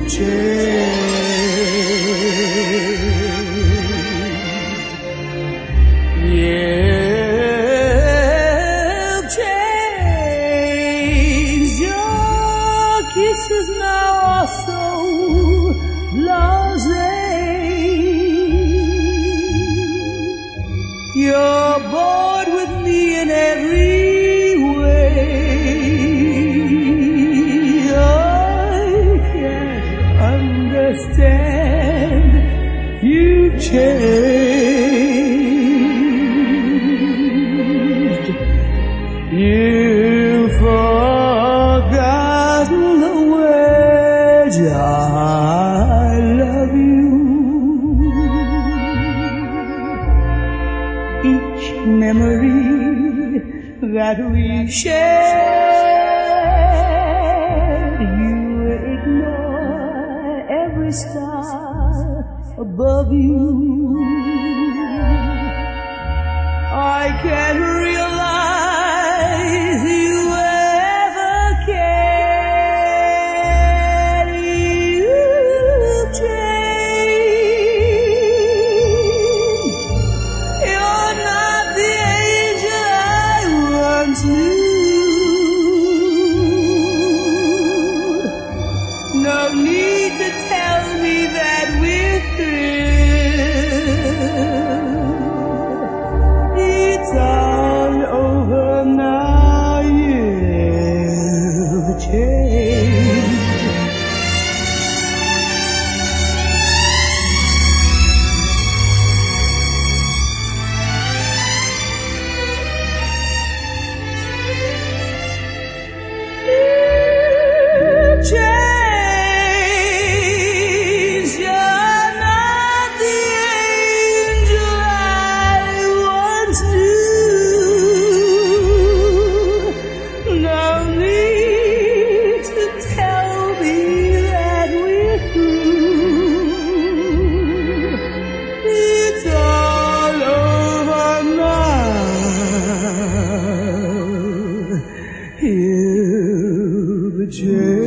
You've changed. Your kisses now are so blasé. You're bored with me in every way. I can't understand. You've changed. You've forgotten the words I love you. Each memory that we shared, you ignore every star above you. I can't realize you ever cared. You've changed. You're not the angel I once knew. No need to tell me that we're through. It's all over now. You've changed. You've changed. You're not the angel I once knew. No need to tell me that we're through. It's all over now. You've changed.